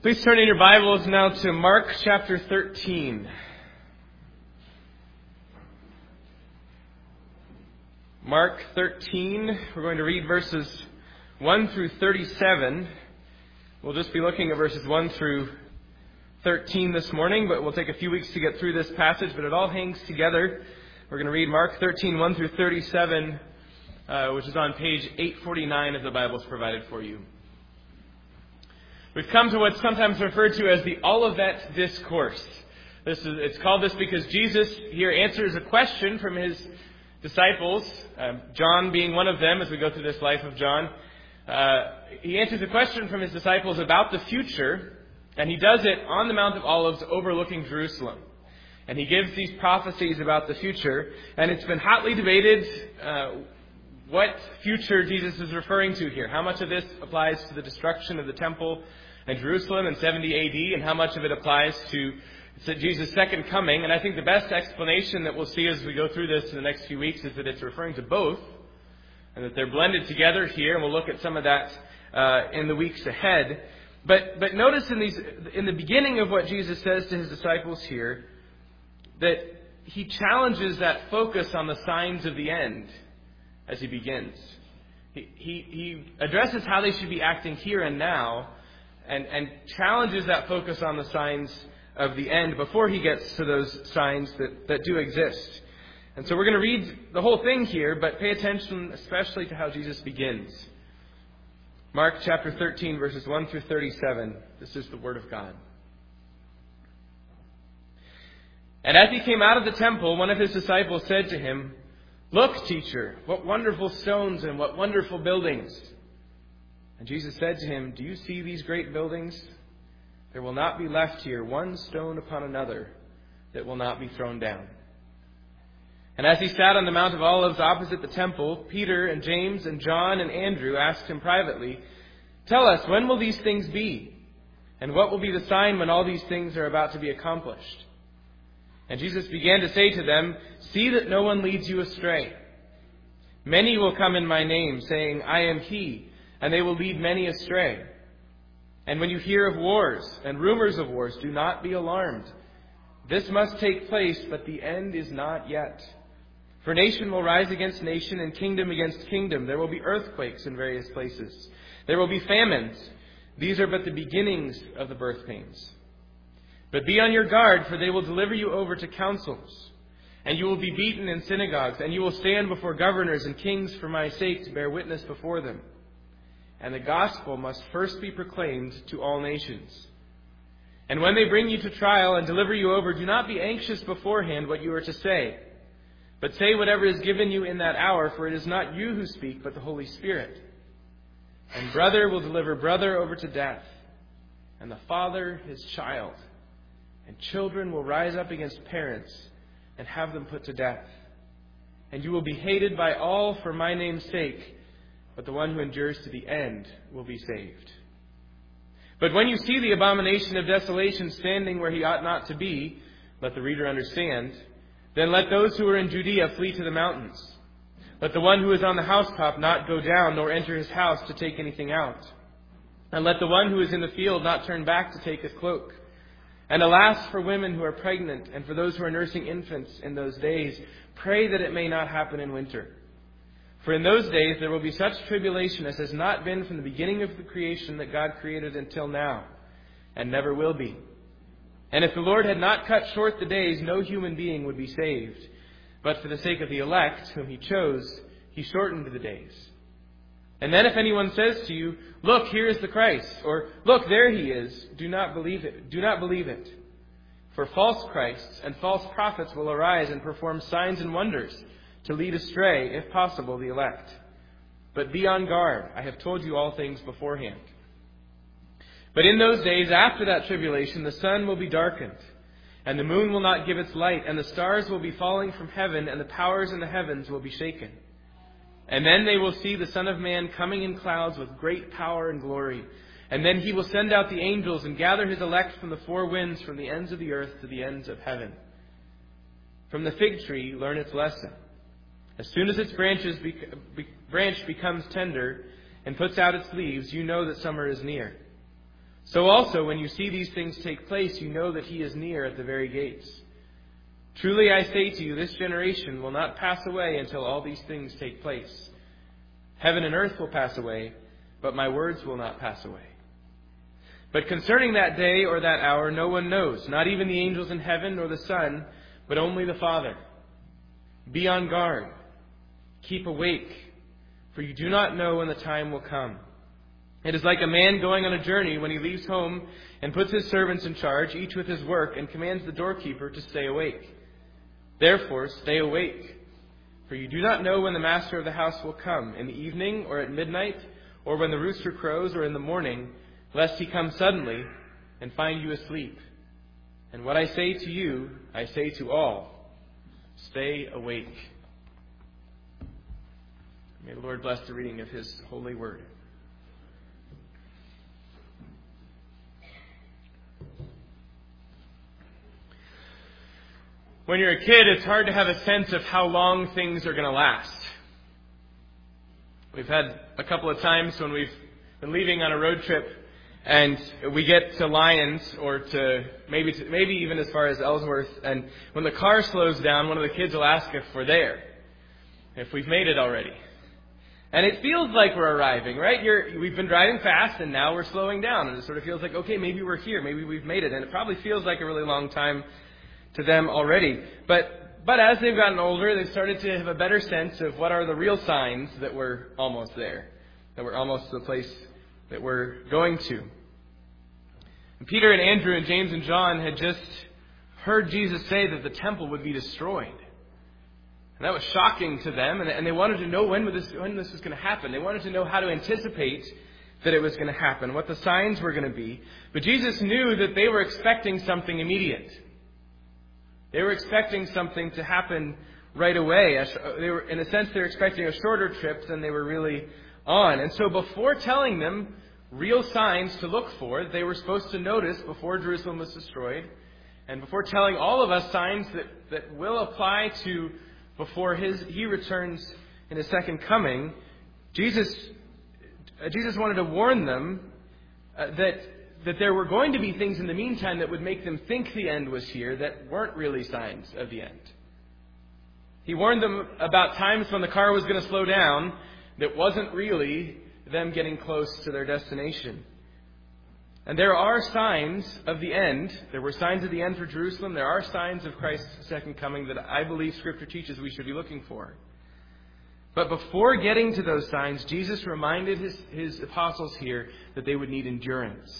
Please turn in your Bibles now to Mark chapter 13. Mark 13, we're going to read verses 1 through 37. We'll just be looking at verses 1 through 13 this morning, but we'll take a few weeks to get through this passage, but it all hangs together. We're going to read Mark 13, 1 through 37, which is on page 849 of the Bibles provided for you. We've come to what's sometimes referred to as the Olivet Discourse. It's called this because Jesus here answers a question from his disciples, John being one of them as we go through this life of John. He answers a question from his disciples about the future, and he does it on the Mount of Olives overlooking Jerusalem. And he gives these prophecies about the future, and it's been hotly debated what future Jesus is referring to here. How much of this applies to the destruction of the temple in Jerusalem in 70 A.D., and how much of it applies to Jesus' second coming. And I think the best explanation that we'll see as we go through this in the next few weeks is that it's referring to both, and that they're blended together here, and we'll look at some of that in the weeks ahead. But notice in the beginning of what Jesus says to his disciples here, that he challenges that focus on the signs of the end as he begins. He addresses how they should be acting here and now, and challenges that focus on the signs of the end before he gets to those signs that do exist. And so we're going to read the whole thing here, but pay attention especially to how Jesus begins. Mark chapter 13, verses 1 through 37. This is the Word of God. And as he came out of the temple, one of his disciples said to him, "Look, teacher, what wonderful stones and what wonderful buildings." And Jesus said to him, "Do you see these great buildings? There will not be left here one stone upon another that will not be thrown down." And as he sat on the Mount of Olives opposite the temple, Peter and James and John and Andrew asked him privately, "Tell us, when will these things be? And what will be the sign when all these things are about to be accomplished?" And Jesus began to say to them, "See that no one leads you astray. Many will come in my name, saying, 'I am he,' and they will lead many astray. And when you hear of wars and rumors of wars, do not be alarmed. This must take place, but the end is not yet. For nation will rise against nation and kingdom against kingdom. There will be earthquakes in various places. There will be famines. These are but the beginnings of the birth pains. But be on your guard, for they will deliver you over to councils. And you will be beaten in synagogues, and you will stand before governors and kings for my sake to bear witness before them. And the gospel must first be proclaimed to all nations. And when they bring you to trial and deliver you over, do not be anxious beforehand what you are to say, but say whatever is given you in that hour, for it is not you who speak, but the Holy Spirit. And brother will deliver brother over to death, and the father his child. And children will rise up against parents and have them put to death. And you will be hated by all for my name's sake, but the one who endures to the end will be saved. But when you see the abomination of desolation standing where he ought not to be," let the reader understand, "then let those who are in Judea flee to the mountains. Let the one who is on the housetop not go down, nor enter his house to take anything out. And let the one who is in the field not turn back to take his cloak. And alas for women who are pregnant, and for those who are nursing infants in those days, pray that it may not happen in winter. For in those days there will be such tribulation as has not been from the beginning of the creation that God created until now, and never will be. And if the Lord had not cut short the days, no human being would be saved. But for the sake of the elect, whom he chose, he shortened the days. And then if anyone says to you, 'Look, here is the Christ,' or 'Look, there he is,' do not believe it. Do not believe it. For false Christs and false prophets will arise and perform signs and wonders, to lead astray, if possible, the elect. But be on guard. I have told you all things beforehand. But in those days after that tribulation, the sun will be darkened, and the moon will not give its light, and the stars will be falling from heaven, and the powers in the heavens will be shaken. And then they will see the Son of Man coming in clouds with great power and glory. And then he will send out the angels and gather his elect from the four winds, from the ends of the earth to the ends of heaven. From the fig tree, learn its lesson. As soon as its branch becomes tender and puts out its leaves, you know that summer is near. So also, when you see these things take place, you know that he is near at the very gates. Truly I say to you, this generation will not pass away until all these things take place. Heaven and earth will pass away, but my words will not pass away. But concerning that day or that hour, no one knows, not even the angels in heaven nor the Son, but only the Father. Be on guard. Keep awake, for you do not know when the time will come. It is like a man going on a journey when he leaves home and puts his servants in charge, each with his work, and commands the doorkeeper to stay awake. Therefore, stay awake, for you do not know when the master of the house will come, in the evening or at midnight, or when the rooster crows or in the morning, lest he come suddenly and find you asleep. And what I say to you, I say to all, stay awake. May the Lord bless the reading of his holy word. When you're a kid, it's hard to have a sense of how long things are going to last. We've had a couple of times when we've been leaving on a road trip and we get to Lyons or to maybe even as far as Ellsworth, and when the car slows down, one of the kids will ask if we're there, if we've made it already. And it feels like we're arriving, right? We've been driving fast and now we're slowing down, and it sort of feels like, okay, maybe we're here, maybe we've made it, and it probably feels like a really long time to them already. But as they've gotten older, they've started to have a better sense of what are the real signs that we're almost there, that we're almost to the place that we're going to. And Peter and Andrew and James and John had just heard Jesus say that the temple would be destroyed. And that was shocking to them, and they wanted to know when this was going to happen. They wanted to know how to anticipate that it was going to happen, what the signs were going to be. But Jesus knew that they were expecting something immediate. They were expecting something to happen right away. They were, in a sense, they were expecting a shorter trip than they were really on. And so before telling them real signs to look for, they were supposed to notice before Jerusalem was destroyed, and before telling all of us signs that will apply to before he returns in his second coming, Jesus wanted to warn them that there were going to be things in the meantime that would make them think the end was here that weren't really signs of the end. He warned them about times when the car was going to slow down that wasn't really them getting close to their destination. And there are signs of the end. There were signs of the end for Jerusalem. There are signs of Christ's second coming that I believe Scripture teaches we should be looking for. But before getting to those signs, Jesus reminded his apostles here that they would need endurance.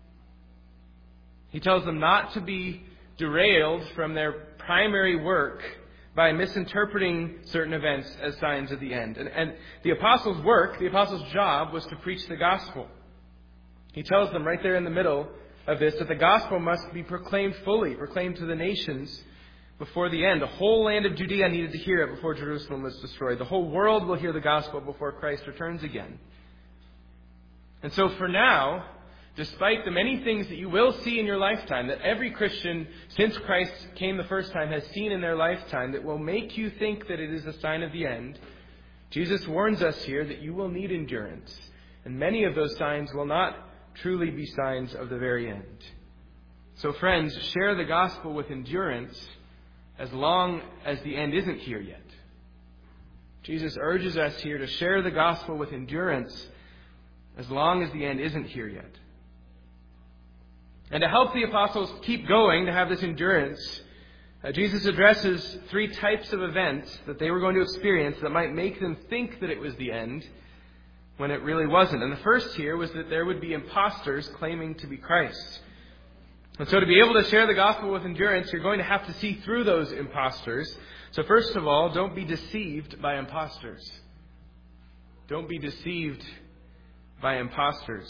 He tells them not to be derailed from their primary work by misinterpreting certain events as signs of the end. And the apostles' work, the apostles' job, was to preach the gospel. He tells them right there in the middle of this that the gospel must be proclaimed fully, proclaimed to the nations before the end. The whole land of Judea needed to hear it before Jerusalem was destroyed. The whole world will hear the gospel before Christ returns again. And so for now, despite the many things that you will see in your lifetime, that every Christian since Christ came the first time has seen in their lifetime that will make you think that it is a sign of the end, Jesus warns us here that you will need endurance. And many of those signs will not truly be signs of the very end. So friends, share the gospel with endurance as long as the end isn't here yet. Jesus urges us here to share the gospel with endurance as long as the end isn't here yet. And to help the apostles keep going, to have this endurance, Jesus addresses three types of events that they were going to experience that might make them think that it was the end when it really wasn't. And the first here was that there would be imposters claiming to be Christ. And so to be able to share the gospel with endurance, you're going to have to see through those imposters. So first of all, don't be deceived by imposters. Don't be deceived by imposters.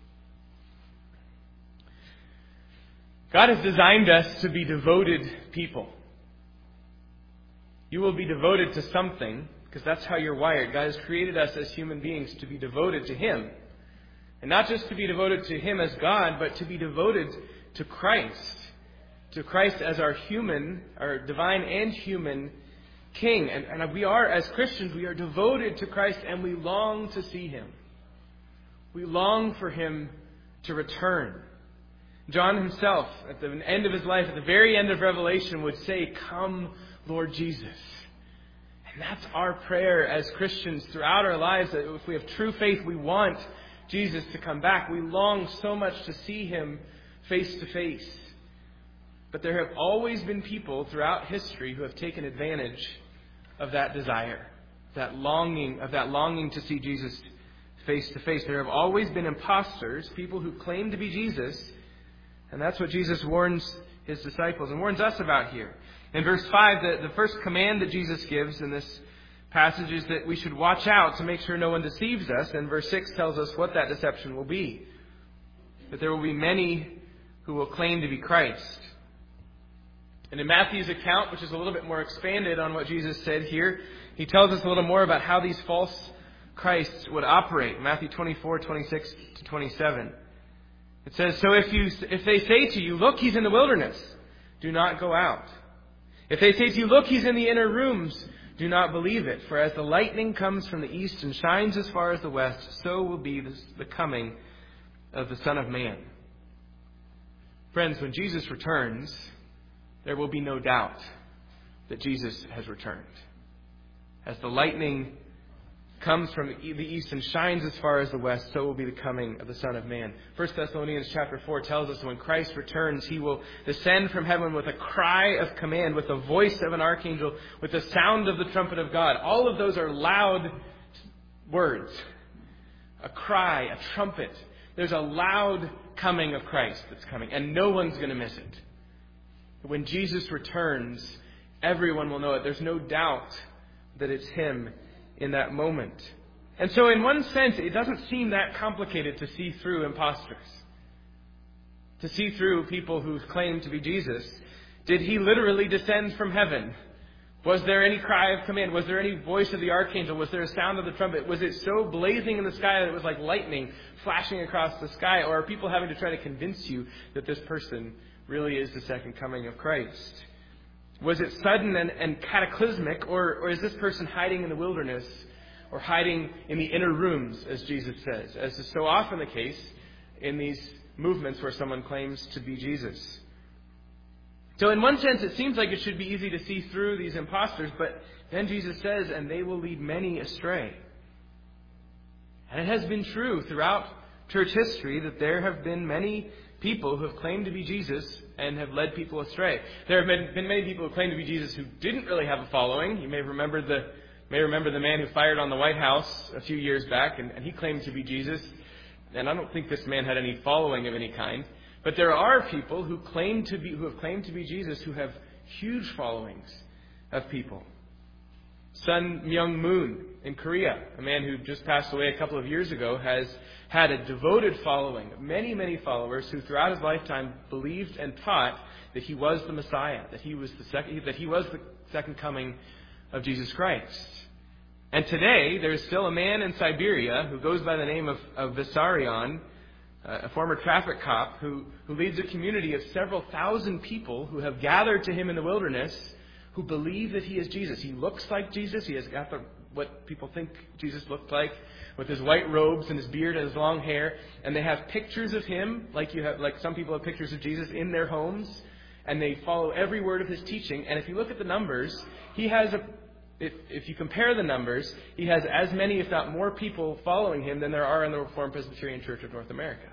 God has designed us to be devoted people. You will be devoted to something, because that's how you're wired. God has created us as human beings to be devoted to Him. And not just to be devoted to Him as God, but to be devoted to Christ. To Christ as our divine and human King. And we are, as Christians, we are devoted to Christ and we long to see Him. We long for Him to return. John himself, at the end of his life, at the very end of Revelation, would say, "Come, Lord Jesus." And that's our prayer as Christians throughout our lives. That if we have true faith, we want Jesus to come back. We long so much to see him face to face. But there have always been people throughout history who have taken advantage of that desire, that longing to see Jesus face to face. There have always been imposters, people who claim to be Jesus, and that's what Jesus warns his disciples and warns us about here. In verse 5, the first command that Jesus gives in this passage is that we should watch out to make sure no one deceives us. And verse 6 tells us what that deception will be. That there will be many who will claim to be Christ. And in Matthew's account, which is a little bit more expanded on what Jesus said here, he tells us a little more about how these false Christs would operate. Matthew 24:26-27. It says, "So if they say to you, 'Look, he's in the wilderness,' do not go out. If they say to you, 'Look, he's in the inner rooms,' do not believe it. For as the lightning comes from the east and shines as far as the west, so will be the coming of the Son of Man." Friends, when Jesus returns, there will be no doubt that Jesus has returned. As the lightning comes from the east and shines as far as the west, so will be the coming of the Son of Man. 1 Thessalonians chapter 4 tells us when Christ returns, he will descend from heaven with a cry of command, with the voice of an archangel, with the sound of the trumpet of God. All of those are loud words. A cry, a trumpet. There's a loud coming of Christ that's coming, and no one's going to miss it. When Jesus returns, everyone will know it. There's no doubt that it's him in that moment. And so in one sense, it doesn't seem that complicated to see through imposters. To see through people who claim to be Jesus. Did he literally descend from heaven? Was there any cry of command? Was there any voice of the archangel? Was there a sound of the trumpet? Was it so blazing in the sky that it was like lightning flashing across the sky? Or are people having to try to convince you that this person really is the second coming of Christ? Was it sudden and cataclysmic, or is this person hiding in the wilderness or hiding in the inner rooms, as Jesus says, as is so often the case in these movements where someone claims to be Jesus? So in one sense, it seems like it should be easy to see through these imposters, but then Jesus says, "And they will lead many astray." And it has been true throughout church history that there have been many people who have claimed to be Jesus and have led people astray. There have been many people who claimed to be Jesus who didn't really have a following. You may remember the man who fired on the White House a few years back, and he claimed to be Jesus. And I don't think this man had any following of any kind. But there are people who have claimed to be Jesus who have huge followings of people. Sun Myung Moon in Korea, a man who just passed away a couple of years ago, has had a devoted following of many, many followers who throughout his lifetime believed and taught that he was the Messiah, that he was the second coming of Jesus Christ. And today, there's still a man in Siberia who goes by the name of Vissarion, a former traffic cop who leads a community of several thousand people who have gathered to him in the wilderness who believe that he is Jesus. He looks like Jesus. He has got what people think Jesus looked like, with his white robes and his beard and his long hair. And they have pictures of him, like some people have pictures of Jesus in their homes, and they follow every word of his teaching. And if you look at the numbers, if you compare the numbers, he has as many, if not more, people following him than there are in the Reformed Presbyterian Church of North America.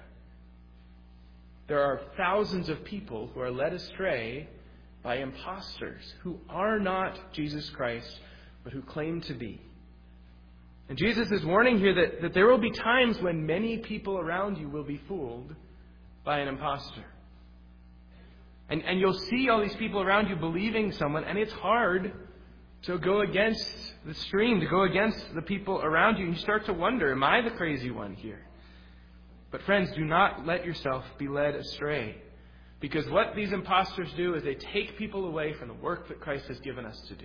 There are thousands of people who are led astray by imposters who are not Jesus Christ, but who claim to be. And Jesus is warning here that there will be times when many people around you will be fooled by an impostor. And you'll see all these people around you believing someone, and it's hard to go against the stream, to go against the people around you. And you start to wonder, am I the crazy one here? But friends, do not let yourself be led astray. Because what these imposters do is they take people away from the work that Christ has given us to do.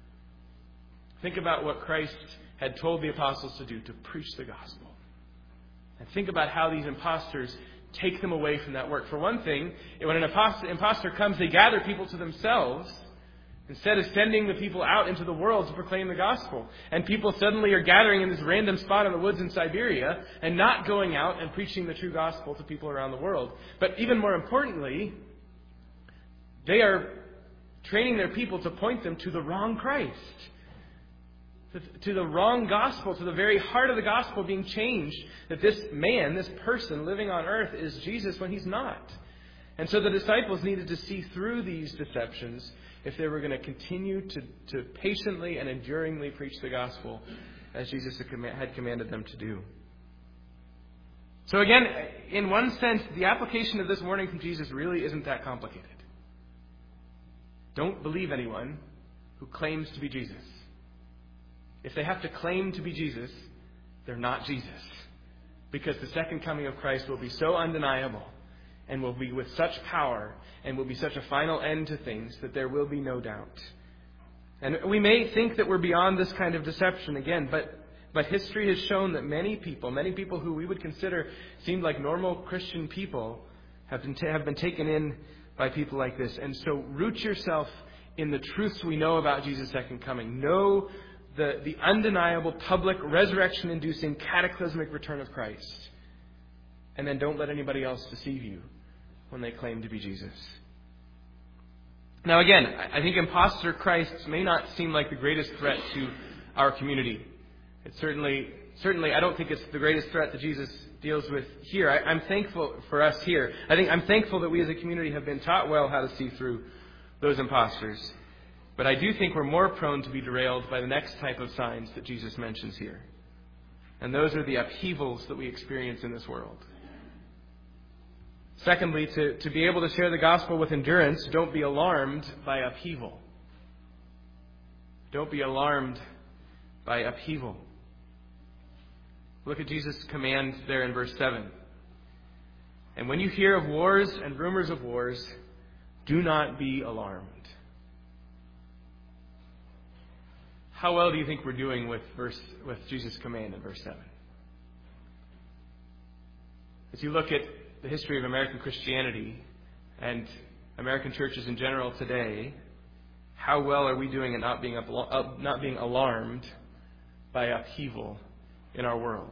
Think about what Christ had told the apostles to do, to preach the gospel. And think about how these imposters take them away from that work. For one thing, when an imposter comes, they gather people to themselves instead of sending the people out into the world to proclaim the gospel. And people suddenly are gathering in this random spot in the woods in Siberia and not going out and preaching the true gospel to people around the world. But even more importantly, they are training their people to point them to the wrong Christ, to the wrong gospel, to the very heart of the gospel being changed, that this man, this person living on earth is Jesus when he's not. And so the disciples needed to see through these deceptions if they were going to continue to patiently and enduringly preach the gospel as Jesus had commanded them to do. So again, in one sense, the application of this warning from Jesus really isn't that complicated. Don't believe anyone who claims to be Jesus. If they have to claim to be Jesus, they're not Jesus. Because the second coming of Christ will be so undeniable and will be with such power and will be such a final end to things that there will be no doubt. And we may think that we're beyond this kind of deception again, but history has shown that many people who we would consider seemed like normal Christian people have been taken in by people like this. And so root yourself in the truths we know about Jesus' second coming. Know the undeniable, public, resurrection-inducing, cataclysmic return of Christ. And then don't let anybody else deceive you when they claim to be Jesus. Now again, I think imposter Christs may not seem like the greatest threat to our community. It's certainly, I don't think it's the greatest threat that Jesus deals with here. I'm thankful for us here. I'm thankful that we as a community have been taught well how to see through those imposters. But I do think we're more prone to be derailed by the next type of signs that Jesus mentions here. And those are the upheavals that we experience in this world. Secondly, to be able to share the gospel with endurance, don't be alarmed by upheaval. Don't be alarmed by upheaval. Look at Jesus' command there in verse 7. And when you hear of wars and rumors of wars, do not be alarmed. How well do you think we're doing with Jesus' command in verse 7? As you look at the history of American Christianity and American churches in general today, how well are we doing at not being alarmed by upheaval in our world?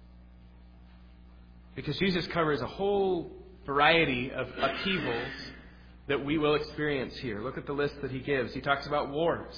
Because Jesus covers a whole variety of upheavals that we will experience here. Look at the list that he gives. He talks about wars.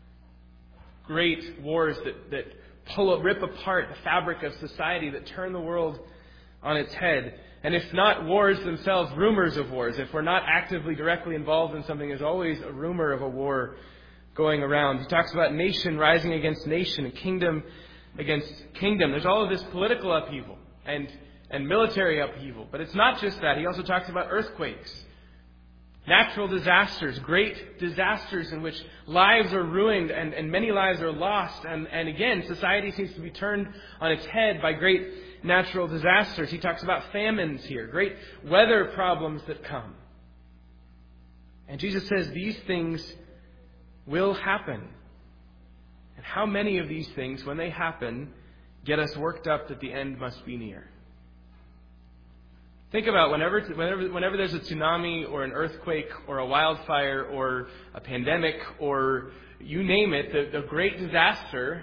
Great wars that rip apart the fabric of society, that turn the world on its head. And if not wars themselves, rumors of wars. If we're not actively, directly involved in something, there's always a rumor of a war going around. He talks about nation rising against nation and kingdom against kingdom. There's all of this political upheaval and military upheaval. But it's not just that. He also talks about earthquakes, natural disasters, great disasters in which lives are ruined and many lives are lost. And again, society seems to be turned on its head by great natural disasters. He talks about famines here, great weather problems that come. And Jesus says these things will happen. And how many of these things, when they happen, get us worked up that the end must be near? Think about whenever there's a tsunami or an earthquake or a wildfire or a pandemic or you name it, the great disaster.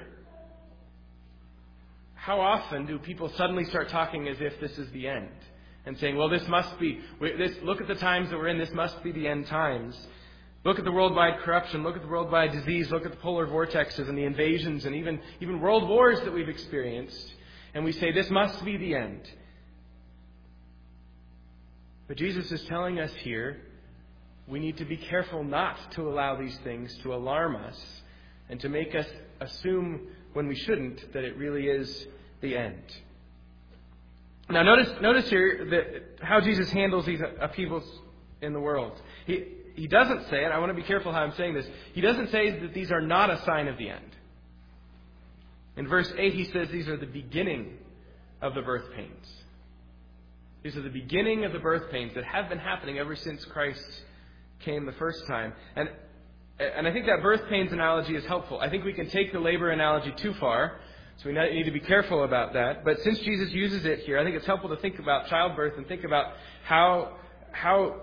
How often do people suddenly start talking as if this is the end and saying, well, look at the times that we're in, this must be the end times. Look at the worldwide corruption, look at the worldwide disease, look at the polar vortexes and the invasions and even world wars that we've experienced. And we say, this must be the end. But Jesus is telling us here, we need to be careful not to allow these things to alarm us and to make us assume when we shouldn't that it really is the end. Now notice here how Jesus handles these upheavals in the world. He doesn't say, and I want to be careful how I'm saying this, he doesn't say that these are not a sign of the end. In verse 8 he says these are the beginning of the birth pains. These are the beginning of the birth pains that have been happening ever since Christ came the first time. And I think that birth pains analogy is helpful. I think we can take the labor analogy too far, so we need to be careful about that. But since Jesus uses it here, I think it's helpful to think about childbirth and think about how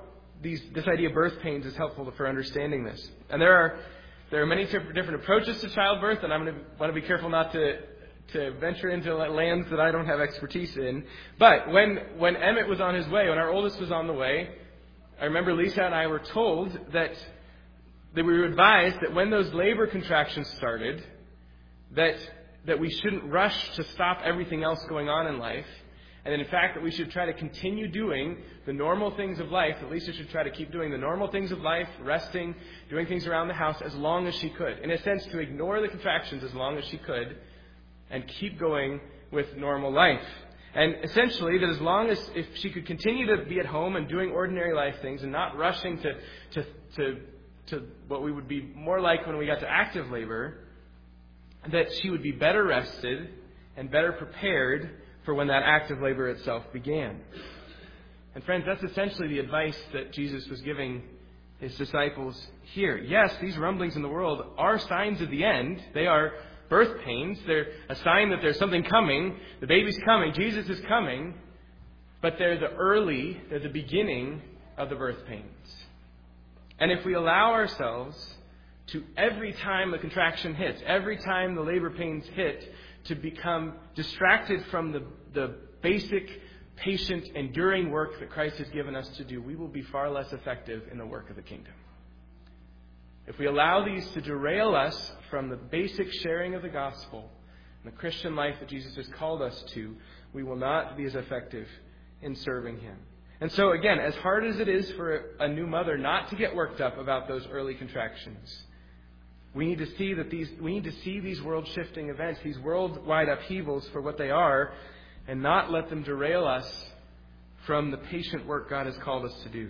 this idea of birth pains is helpful for understanding this. And there are many different approaches to childbirth, and I'm going to want to be careful not to venture into lands that I don't have expertise in. But when Emmett was on his way, when our oldest was on the way, I remember Lisa and I were told that we were advised that when those labor contractions started, that we shouldn't rush to stop everything else going on in life. And in fact, that we should try to continue doing the normal things of life. That Lisa should try to keep doing the normal things of life, resting, doing things around the house as long as she could. In a sense, to ignore the contractions as long as she could and keep going with normal life. And essentially, that as long as if she could continue to be at home and doing ordinary life things and not rushing to what we would be more like when we got to active labor, that she would be better rested and better prepared for when that active labor itself began. And friends, that's essentially the advice that Jesus was giving his disciples here. Yes, these rumblings in the world are signs of the end. They are birth pains. They're a sign that there's something coming. The baby's coming. Jesus is coming. But they're the beginning of the birth pains. And if we allow ourselves to, every time the contraction hits, every time the labor pains hit, to become distracted from the basic, patient, enduring work that Christ has given us to do, we will be far less effective in the work of the kingdom. If we allow these to derail us from the basic sharing of the gospel and the Christian life that Jesus has called us to, we will not be as effective in serving Him. And so again, as hard as it is for a new mother not to get worked up about those early contractions, we need to see these world-shifting events, these worldwide upheavals for what they are, and not let them derail us from the patient work God has called us to do.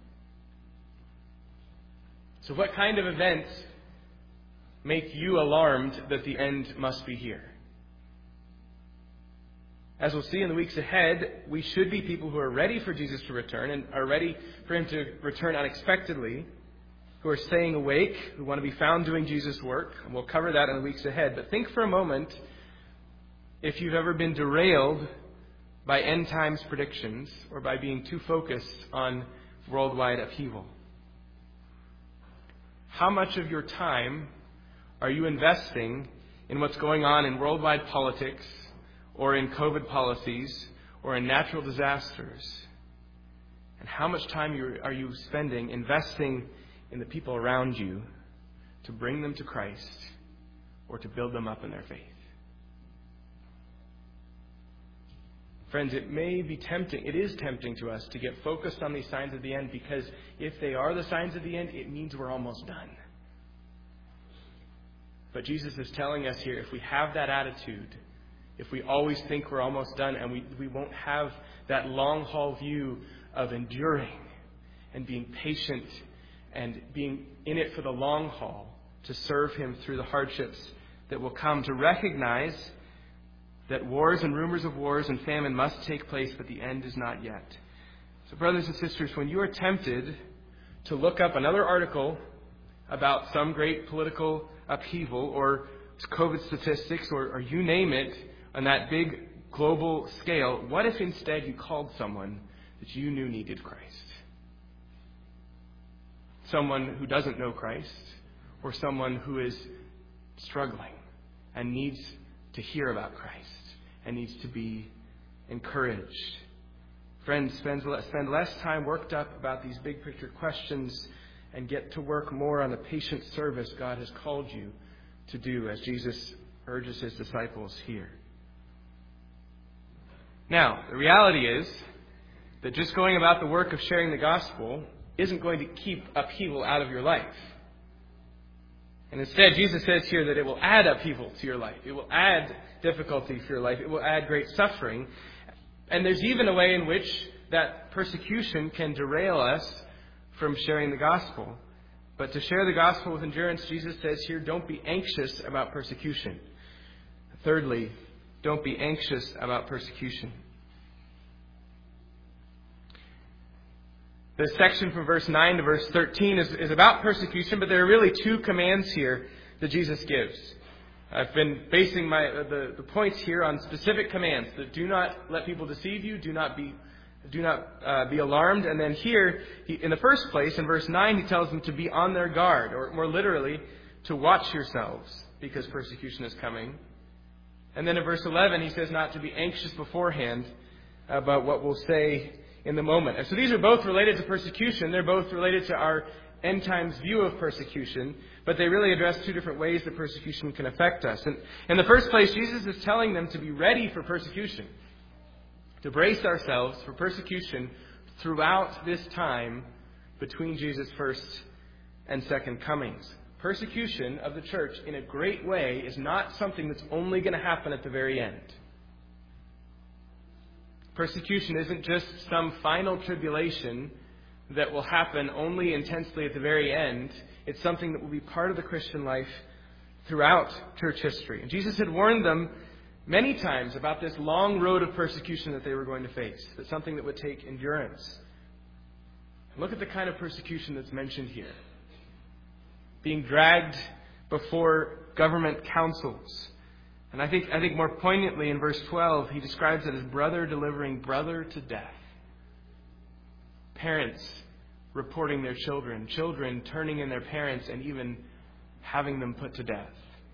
So what kind of events make you alarmed that the end must be here? As we'll see in the weeks ahead, we should be people who are ready for Jesus to return and are ready for Him to return unexpectedly, who are staying awake, who want to be found doing Jesus' work. And we'll cover that in the weeks ahead. But think for a moment if you've ever been derailed by end times predictions or by being too focused on worldwide upheaval. How much of your time are you investing in what's going on in worldwide politics or in COVID policies or in natural disasters? And how much time are you spending investing in the people around you to bring them to Christ or to build them up in their faith? Friends, it is tempting to us to get focused on these signs of the end, because if they are the signs of the end, it means we're almost done. But Jesus is telling us here, if we have that attitude, if we always think we're almost done, and we won't have that long-haul view of enduring and being patient and being in it for the long haul to serve Him through the hardships that will come, to recognize that wars and rumors of wars and famine must take place, but the end is not yet. So brothers and sisters, when you are tempted to look up another article about some great political upheaval or COVID statistics or you name it on that big global scale, what if instead you called someone that you knew needed Christ? Someone who doesn't know Christ, or someone who is struggling and needs to hear about Christ and needs to be encouraged. Friends, spend less time worked up about these big picture questions and get to work more on the patient service God has called you to do, as Jesus urges His disciples here. Now, the reality is that just going about the work of sharing the gospel isn't going to keep upheaval out of your life. And instead, Jesus says here that it will add upheaval to your life. It will add difficulty for your life. It will add great suffering. And there's even a way in which that persecution can derail us from sharing the gospel. But to share the gospel with endurance, Jesus says here, don't be anxious about persecution. Thirdly, don't be anxious about persecution. The section from verse 9 to verse 13 is about persecution, but there are really two commands here that Jesus gives. I've been basing the points here on specific commands that do not let people deceive you, do not be Do not be alarmed. And then here, in the first place, in verse 9, he tells them to be on their guard, or more literally, to watch yourselves, because persecution is coming. And then in verse 11, he says not to be anxious beforehand about what we'll say in the moment. And so these are both related to persecution. They're both related to our end times view of persecution, but they really address two different ways that persecution can affect us. And in the first place, Jesus is telling them to be ready for persecution, to brace ourselves for persecution throughout this time between Jesus' first and second comings. Persecution of the church in a great way is not something that's only going to happen at the very end. Persecution isn't just some final tribulation that will happen only intensely at the very end. It's something that will be part of the Christian life throughout church history. And Jesus had warned them many times about this long road of persecution that they were going to face. That's something that would take endurance. Look at the kind of persecution that's mentioned here. Being dragged before government councils. And I think more poignantly in verse 12, he describes it as brother delivering brother to death. Parents reporting their children, children turning in their parents and even having them put to death.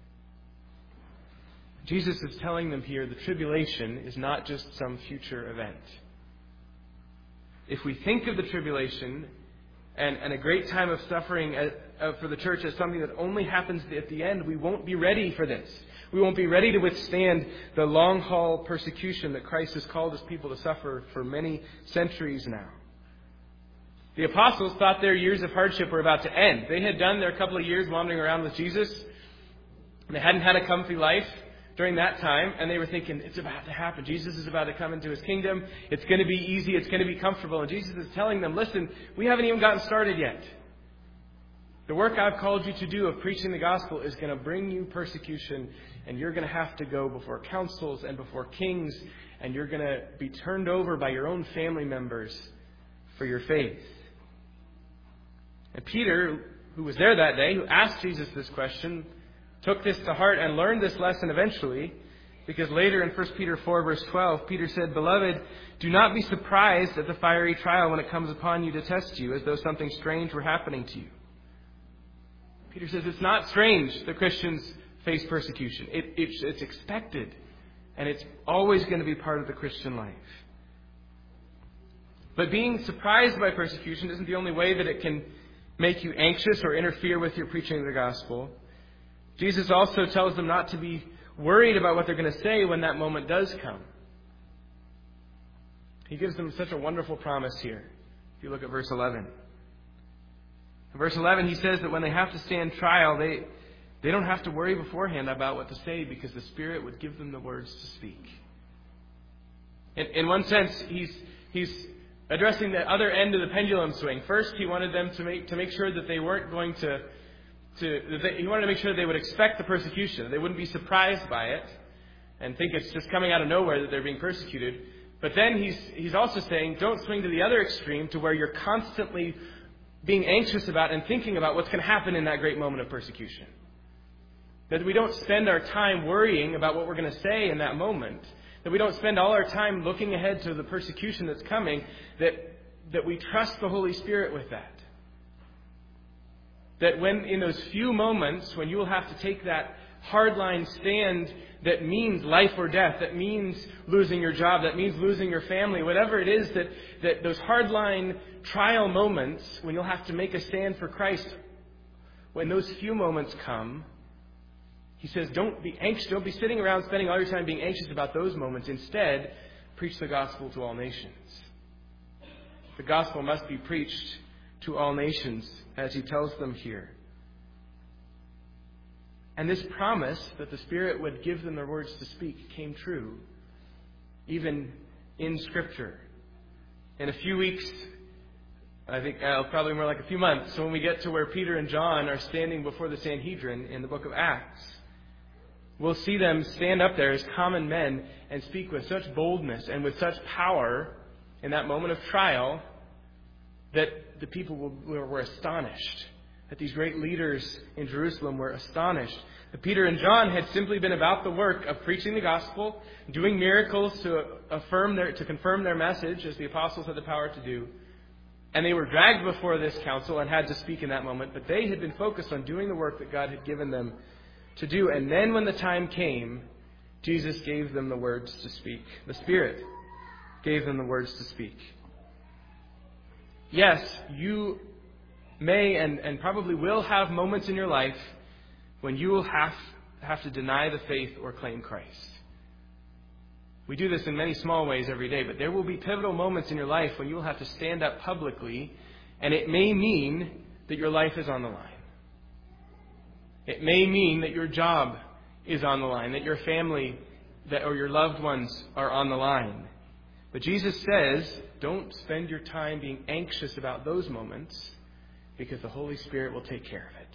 Jesus is telling them here the tribulation is not just some future event. If we think of the tribulation and a great time of suffering for the church as something that only happens at the end, we won't be ready for this. We won't be ready to withstand the long-haul persecution that Christ has called his people to suffer for many centuries now. The apostles thought their years of hardship were about to end. They had done their couple of years wandering around with Jesus. They hadn't had a comfy life during that time, and they were thinking, it's about to happen. Jesus is about to come into his kingdom. It's going to be easy. It's going to be comfortable. And Jesus is telling them, listen, we haven't even gotten started yet. The work I've called you to do of preaching the gospel is going to bring you persecution, and you're going to have to go before councils and before kings, and you're going to be turned over by your own family members for your faith. And Peter, who was there that day, who asked Jesus this question, took this to heart and learned this lesson eventually, because later in 1 Peter 4, verse 12, Peter said, "Beloved, do not be surprised at the fiery trial when it comes upon you to test you, as though something strange were happening to you." Peter says it's not strange that Christians face persecution. It's expected, and it's always going to be part of the Christian life. But being surprised by persecution isn't the only way that it can make you anxious or interfere with your preaching of the gospel. Jesus also tells them not to be worried about what they're going to say when that moment does come. He gives them such a wonderful promise here. If you look at verse 11. In verse 11, he says that when they have to stand trial, they don't have to worry beforehand about what to say, because the Spirit would give them the words to speak. In one sense, he's addressing the other end of the pendulum swing. First, he wanted them to make sure that they weren't going he wanted to make sure that they would expect the persecution. They wouldn't be surprised by it and think it's just coming out of nowhere that they're being persecuted. But then he's also saying, don't swing to the other extreme to where you're constantly being anxious about and thinking about what's going to happen in that great moment of persecution. That we don't spend our time worrying about what we're going to say in that moment. That we don't spend all our time looking ahead to the persecution that's coming. That we trust the Holy Spirit with that. That when in those few moments when you will have to take that hardline stand that means life or death, that means losing your job, that means losing your family, whatever it is, that those hardline trial moments when you'll have to make a stand for Christ, when those few moments come, he says, don't be anxious, don't be sitting around spending all your time being anxious about those moments. Instead, preach the gospel to all nations. The gospel must be preached to all nations, as he tells them here. And this promise that the Spirit would give them the words to speak came true, even in Scripture. In a few weeks, I think probably more like a few months, so when we get to where Peter and John are standing before the Sanhedrin in the book of Acts, we'll see them stand up there as common men and speak with such boldness and with such power in that moment of trial that the people were astonished that these great leaders in Jerusalem were astonished. That Peter and John had simply been about the work of preaching the gospel, doing miracles to confirm their message, as the apostles had the power to do. And they were dragged before this council and had to speak in that moment. But they had been focused on doing the work that God had given them to do. And then when the time came, Jesus gave them the words to speak. The Spirit gave them the words to speak. Yes, you may and probably will have moments in your life when you will have to deny the faith or claim Christ. We do this in many small ways every day, but there will be pivotal moments in your life when you will have to stand up publicly, and it may mean that your life is on the line. It may mean that your job is on the line, that your family or your loved ones are on the line. But Jesus says, don't spend your time being anxious about those moments, because the Holy Spirit will take care of it.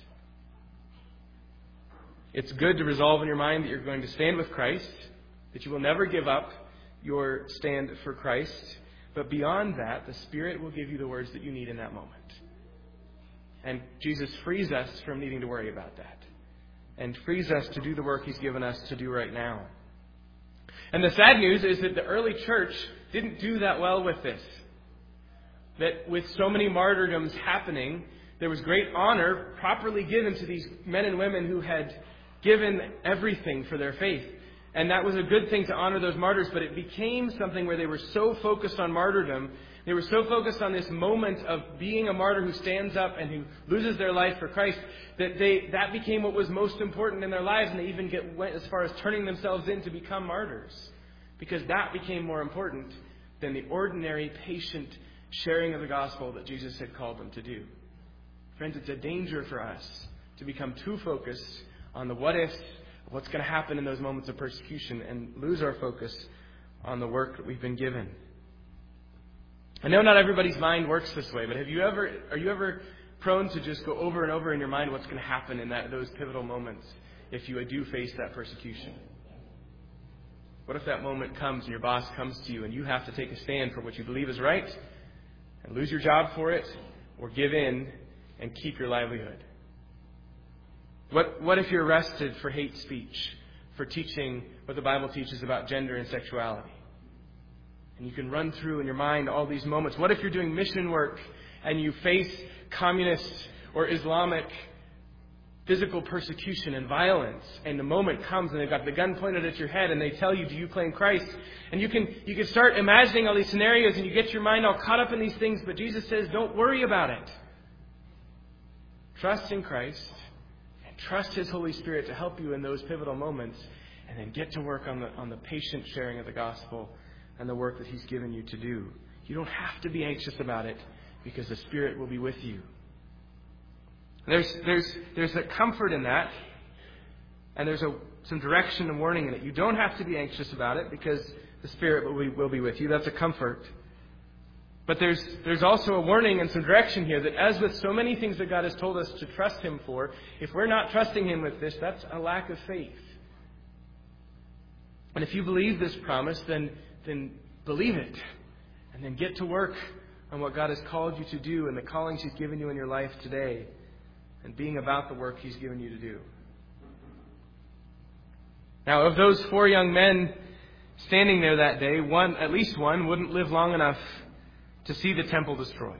It's good to resolve in your mind that you're going to stand with Christ, that you will never give up your stand for Christ. But beyond that, the Spirit will give you the words that you need in that moment. And Jesus frees us from needing to worry about that, and frees us to do the work He's given us to do right now. And the sad news is that the early church didn't do that well with this. That with so many martyrdoms happening, there was great honor properly given to these men and women who had given everything for their faith. And that was a good thing to honor those martyrs, but it became something where they were so focused on martyrdom, they were so focused on this moment of being a martyr who stands up and who loses their life for Christ, that became what was most important in their lives, and they even went as far as turning themselves in to become martyrs, because that became more important than the ordinary, patient sharing of the gospel that Jesus had called them to do. Friends, it's a danger for us to become too focused on the what-ifs, what's going to happen in those moments of persecution, and lose our focus on the work that we've been given. I know not everybody's mind works this way, but are you ever prone to just go over and over in your mind what's going to happen in those pivotal moments if you do face that persecution? What if that moment comes and your boss comes to you and you have to take a stand for what you believe is right and lose your job for it, or give in and keep your livelihood? What if you're arrested for hate speech, for teaching what the Bible teaches about gender and sexuality? And you can run through in your mind all these moments. What if you're doing mission work and you face communist or Islamic physical persecution and violence, and the moment comes and they've got the gun pointed at your head and they tell you, do you claim Christ? And you can start imagining all these scenarios and you get your mind all caught up in these things, but Jesus says, don't worry about it. Trust in Christ and trust His Holy Spirit to help you in those pivotal moments, and then get to work on the patient sharing of the gospel and the work that He's given you to do. You don't have to be anxious about it, because the Spirit will be with you. There's a comfort in that, and there's some direction and warning in it. You don't have to be anxious about it, because the Spirit will be with you. That's a comfort. But there's also a warning and some direction here, that as with so many things that God has told us to trust Him for, if we're not trusting Him with this, that's a lack of faith. And if you believe this promise, then believe it, and then get to work on what God has called you to do and the callings He's given you in your life today, and being about the work He's given you to do. Now, of those 4 young men standing there that day, at least one wouldn't live long enough to see the temple destroyed.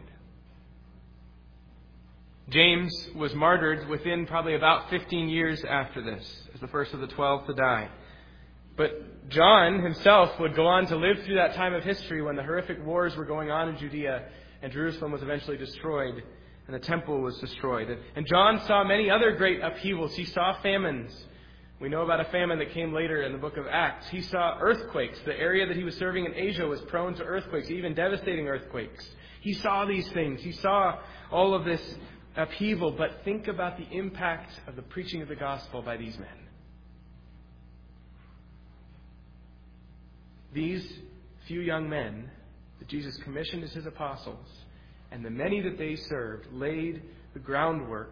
James was martyred within probably about 15 years after this, as the first of the 12 to die. But John himself would go on to live through that time of history when the horrific wars were going on in Judea, and Jerusalem was eventually destroyed, and the temple was destroyed. And John saw many other great upheavals. He saw famines. We know about a famine that came later in the book of Acts. He saw earthquakes. The area that he was serving in Asia was prone to earthquakes, even devastating earthquakes. He saw these things. He saw all of this upheaval. But think about the impact of the preaching of the gospel by these men. These few young men that Jesus commissioned as His apostles, and the many that they served, laid the groundwork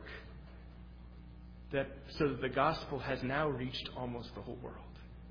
so that the gospel has now reached almost the whole world.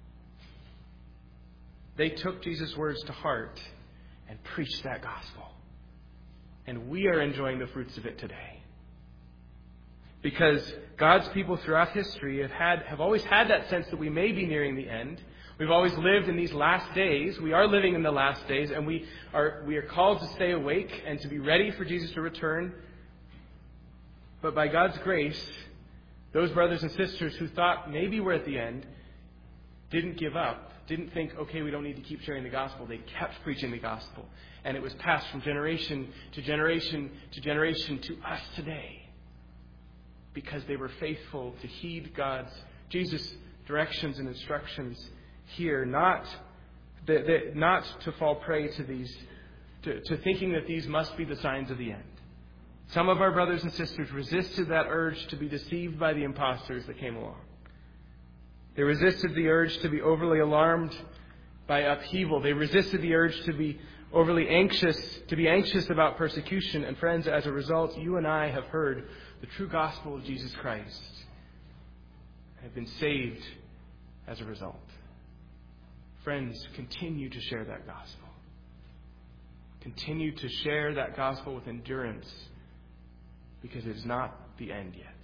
They took Jesus' words to heart and preached that gospel. And we are enjoying the fruits of it today. Because God's people throughout history have always had that sense that we may be nearing the end. We've always lived in these last days. We are living in the last days, and we are called to stay awake and to be ready for Jesus to return. But by God's grace, those brothers and sisters who thought maybe we're at the end didn't give up, didn't think, okay, we don't need to keep sharing the gospel. They kept preaching the gospel. And it was passed from generation to generation to generation to us today, because they were faithful to heed Jesus' directions and instructions here, not to fall prey to these, to thinking that these must be the signs of the end. Some of our brothers and sisters resisted that urge to be deceived by the impostors that came along. They resisted the urge to be overly alarmed by upheaval. They resisted the urge to be overly anxious, about persecution. And friends, as a result, you and I have heard the true gospel of Jesus Christ, have been saved as a result. Friends, continue to share that gospel. Continue to share that gospel with endurance, because it is not the end yet.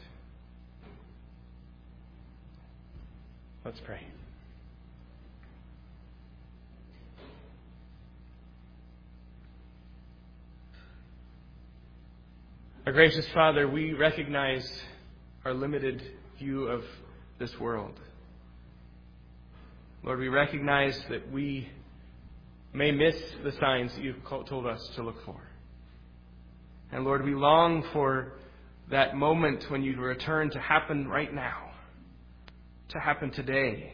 Let's pray. Our gracious Father, we recognize our limited view of this world. Lord, we recognize that we may miss the signs that you've told us to look for. And Lord, we long for that moment when you return to happen right now, to happen today.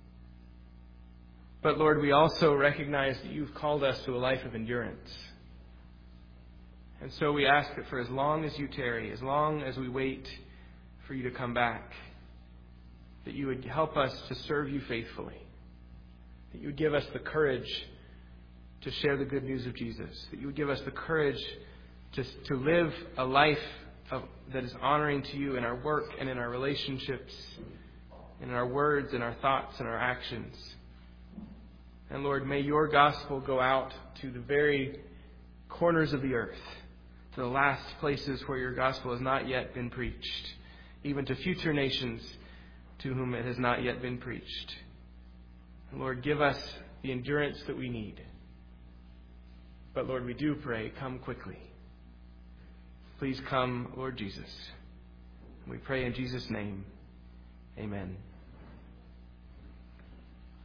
But Lord, we also recognize that you've called us to a life of endurance. And so we ask that for as long as you tarry, as long as we wait for you to come back, that you would help us to serve you faithfully, that you would give us the courage to share the good news of Jesus, that you would give us the courage to live a life that is honoring to you in our work and in our relationships, in our words, in our thoughts, and our actions. And Lord, may your gospel go out to the very corners of the earth, to the last places where your gospel has not yet been preached, even to future nations to whom it has not yet been preached. And Lord, give us the endurance that we need. But Lord, we do pray, come quickly. Please come, Lord Jesus. We pray in Jesus' name. Amen.